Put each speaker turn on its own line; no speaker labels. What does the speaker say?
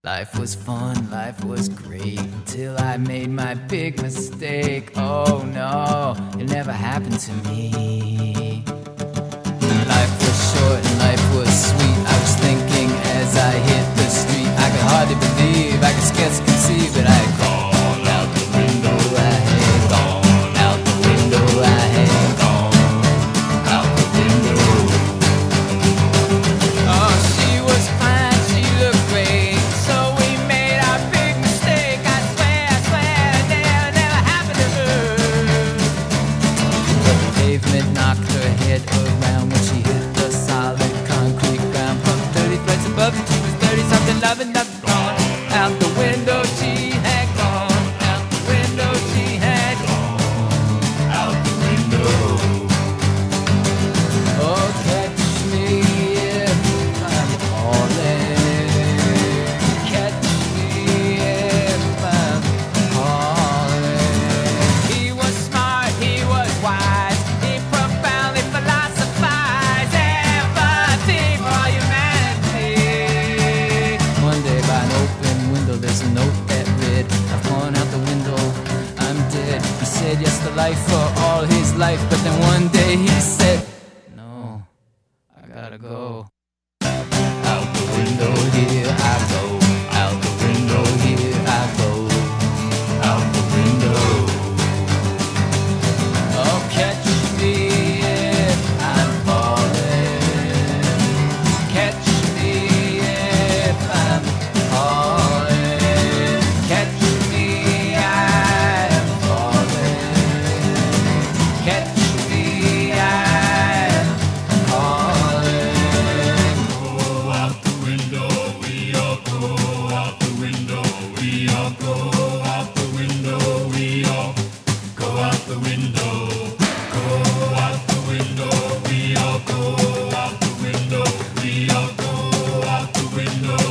Life was fun, life was great, until I made my big mistake. Oh no, it never happened to me. Life was short and life was sweet. I was thinking as I hit the street, I could hardly believe, I could scarce conceive that I had gone out the window. I had gone out the window. I had gone out the window. Oh, she was fine, she looked great, so we made our big mistake. I swear, it never happened to her. The pavement knocked her head around when she hit the solid concrete ground. From 30 flights above, she was 30-something, loving up, gone out the window. She had gone out the window. She had gone out the window. Oh, catch me if I'm falling. Catch me if I'm falling. He was smart, he was wise, he profoundly philosophized. Empathy for humanity. One day by an open window there's a note that read, I've gone out the window, I'm dead. He said yes to life for all his life, but then one day he said, no, I gotta go. Out the window, here I go. Out the window, here I go. Out the window. Oh, catch me if I'm falling. Catch me if I'm falling. Catch me, I'm falling. Catch me, I'm falling.
Go out the window, we all go out the window, we all go out the window, we all go out the window, go out the window, we all go out the window, we all go out the window.